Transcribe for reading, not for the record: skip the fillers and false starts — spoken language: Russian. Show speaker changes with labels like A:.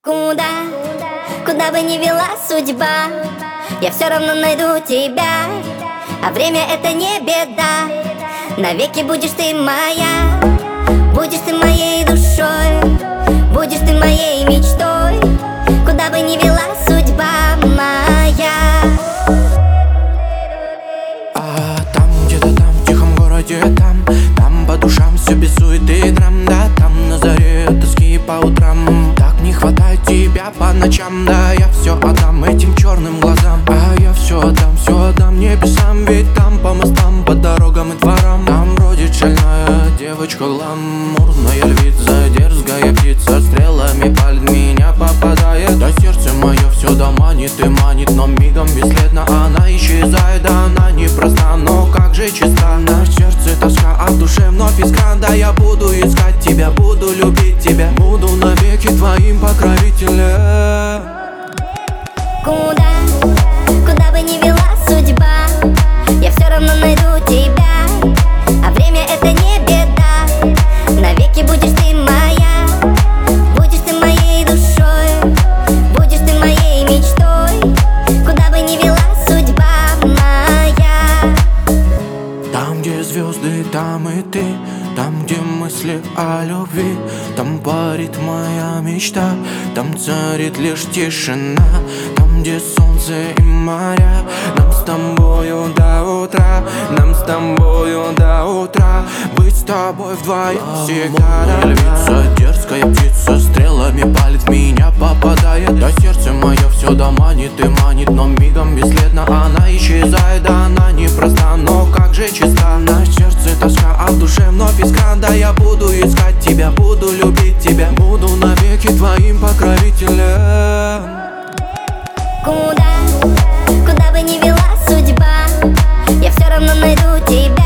A: Куда бы ни вела судьба, я все равно найду тебя. А время это не беда, навеки будешь ты моя. Будешь ты моей душой, будешь ты моей мечтой. Куда бы ни вела судьба моя.
B: А там, где-то там, в тихом городе, там по душам все без суеты и драм. Да, там на заре тоски по утрам. Так не хватает тебя по ночам. Да, я все отдам этим черным глазам. А я все отдам небесам. Ведь там по мостам, по дорогам и дворам там бродит шальная девочка, гламурная львица, дерзкая птица, стрелами палит, меня попадает. Да сердце мое все доманит и манит, но мигом бесследно она исчезает. Да она непроста, но как же чиста. На сердце тоска, а в душе вновь искра. Да я буду искать тебя, буду любить тебя, буду навеки твоим покровителем.
A: Куда бы ни вела судьба, я все равно найду тебя. А время это не беда, навеки будешь ты моя. Будешь ты моей душой, будешь ты моей мечтой. Куда бы ни вела судьба моя.
B: Там, где звезды, там и ты. Там, где мысли о любви, там парит моя мечта. Там царит лишь тишина. Там, где солнце и моря. Нам с тобою до утра, нам с тобою до утра. Быть с тобой вдвоем всегда. Львица, дерзкая птица, стрелами палит, меня попадает. Да сердце мое все доманит и манит, но мигом бесследно она исчезает. Да она непроста, но как же чиста. На сердце тоска, а в душе вновь искра. Да я буду искать тебя, буду любить тебя, буду навеки твоим покровителем.
A: Куда бы ни вела судьба, я все равно найду тебя.